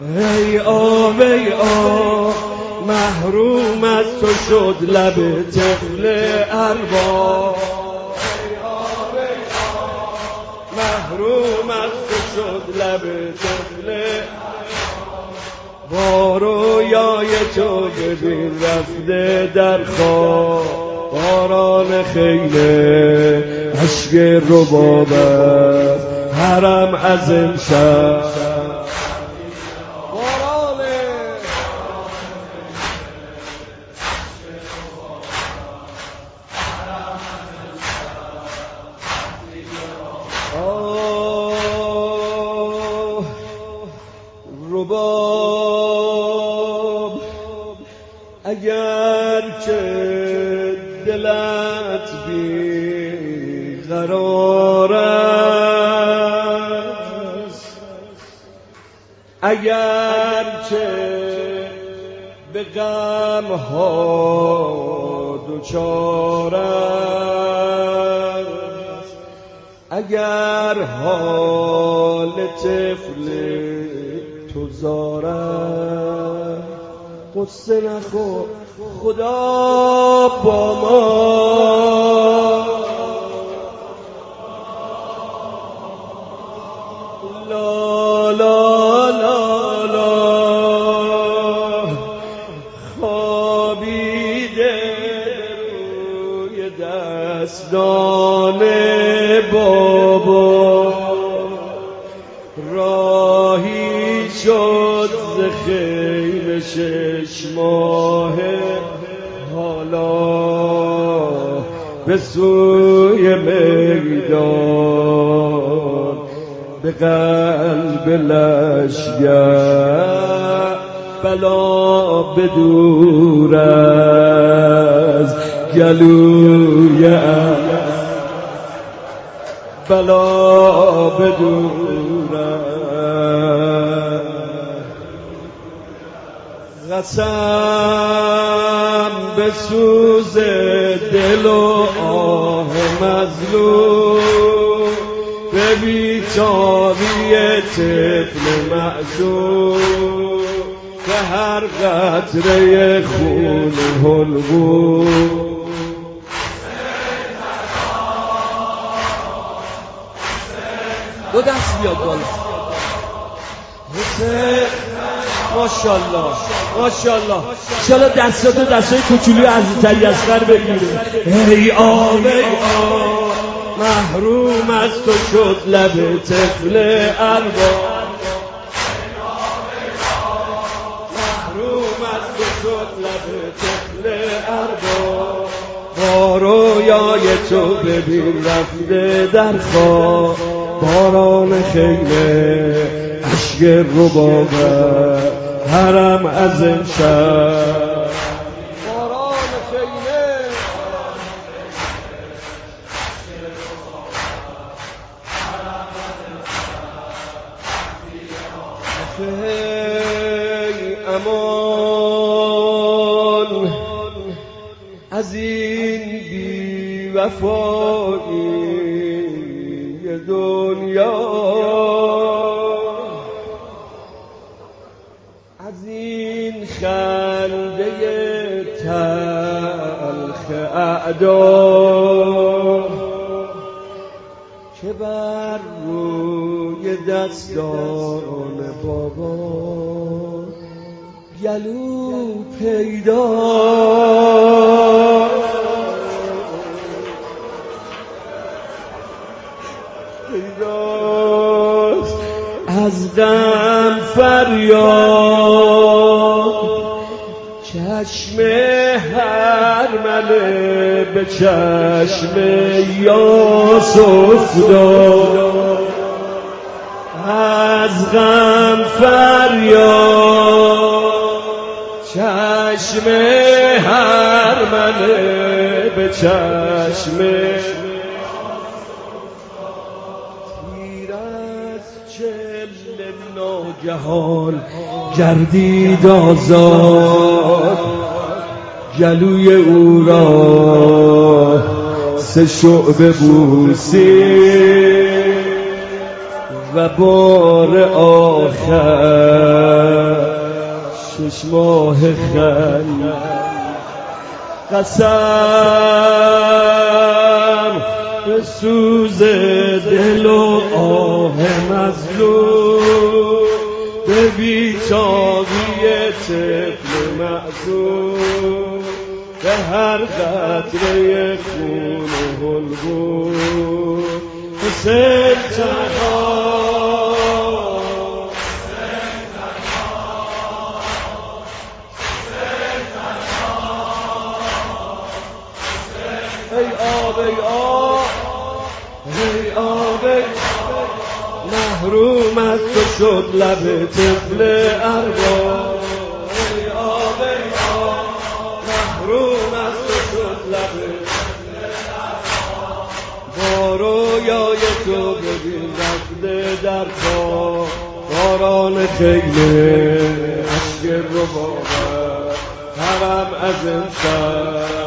ای آب ای آب محروم از تو شد لب طفل ارباب. ای آب ای آب محروم از تو شد لب طفل ارباب. با رویای تو ببین رفته در خواب، باران خیله اشک رباب است حرم از امشب. رباب اگر که دلت بی قرار است، اگر که به غم ها دچار است، اگر حال طفل تو زارم قصه نخور خدا با ما. لا لا لا لا خوابیده روی دستان بابا، راهی شد ز خیمه 6 ماه، حالا به سوی میدان به قلب لشگر. بلا به دور از گلوی بلا به دور قسم به سوز دل و آه مظلوم، به بیچاری طفل معصوم که هر قطره خون حلقوم. دو دست بیاد بالا. حسین ماشاءالله ماشاءالله، انشالله دستاتو دستای کوچولوی عزیزتری اصغر بگیره. ای آب ای آب محروم از تو شد لب طفل ارباب. محروم از تو شد لب طفل ارباب. با رویای تو ببین رفته در خواب، باران خیله اشک رباب حرم از امشب. باران خیله امان از این بی وفایی دنیا، از این خنده تلخ اعدا که بر روی دستان بابا گلو پیدا. از غم فریاد چشم هرمله به چشم یوسف داد. از غم فریاد چشم هرمله به چشم ناگهان گردید آزاد. گلوی او را 3 شعبه بوسید و بار آخر 6 ماه خن قسم به سوز دل و آه مظلوم به بیچاری طفل معصوم به هر قطره خون و حلقوم حسین تنها ای آب ای آب ای آب محروم از تو شد لب طفل ارباب ای آب ای آب محروم از تو شد لب طفل ارباب با رویای تو ببین رفته در پا باران خیمه اشک ربابت حرم از امشب